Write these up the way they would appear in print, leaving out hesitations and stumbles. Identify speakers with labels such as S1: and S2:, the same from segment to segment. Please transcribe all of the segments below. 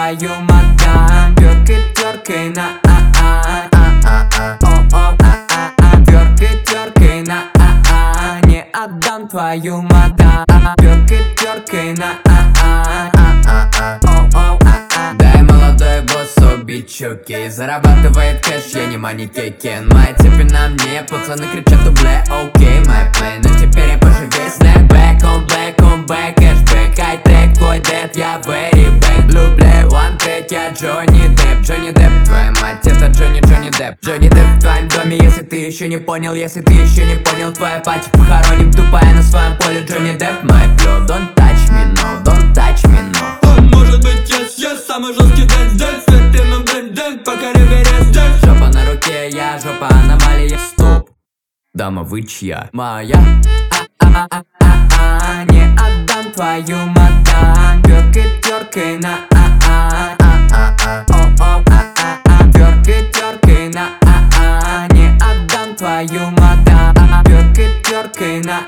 S1: твою мадам. Тёркой на Тёркой на не отдам твою мадам. Тёркой на
S2: Дай молодой босс убить чуки. Зарабатывает кэш, я не манекен. Моя цепи на мне, пацаны кричат дубле. Окей, my play, но теперь я поживей. Snapback, on back, кэшбэк. Хай-тек, твой дед, я very back. Люблю one take, я Джонни Депп, твоя мать, это Джонни Депп. Джонни Депп в твоем доме, если ты еще не понял. Если ты еще не понял, твоя пати похороним тупая на своем поле. Джонни Депп, my blood, don't touch me, no, don't touch me, no.
S3: Может быть, yes, самый жесткий дэнс, светлым дэнс, пока реверенс, дэнс.
S2: Жопа на руке, я жопа, аномалия. Стоп, дама, вы чья? Моя.
S1: не отдам твою мадам. Тёркой на Тёркой на не отдам твою мадам. Тёркой на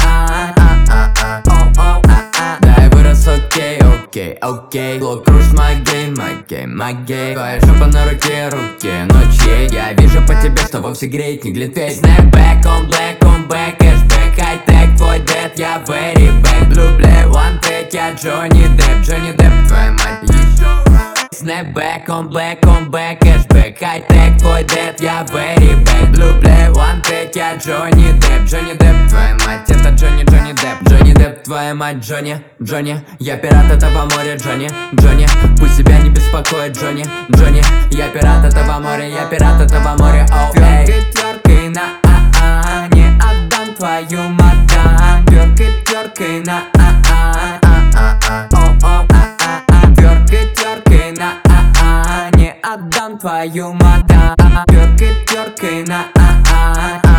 S2: Дай вырос, окей. Лок кружит my game. Твоя жопа на руке, ночи. Я вижу по тебе, что вовсе греет не глинтвейн. Snapback, on back, кэшбэк. Хай-тек, твой дед, я very back. Люблю one take, я Джонни Депп, твоя мать. Snapback, on back, кэшбэк. Хай-тек, твой дед, я very back. Люблю one take, я Джонни Депп, твоя мать, это Джонни Депп, твоя мать, Джонни. Я пират этого моря, Джонни. Пусть тебя не беспокоит, Джонни. Я пират этого моря, окей.
S1: Тёркой на не отдам твою мадам. Тёркой на Тёркой на не отдам твою мадам. Тёркой на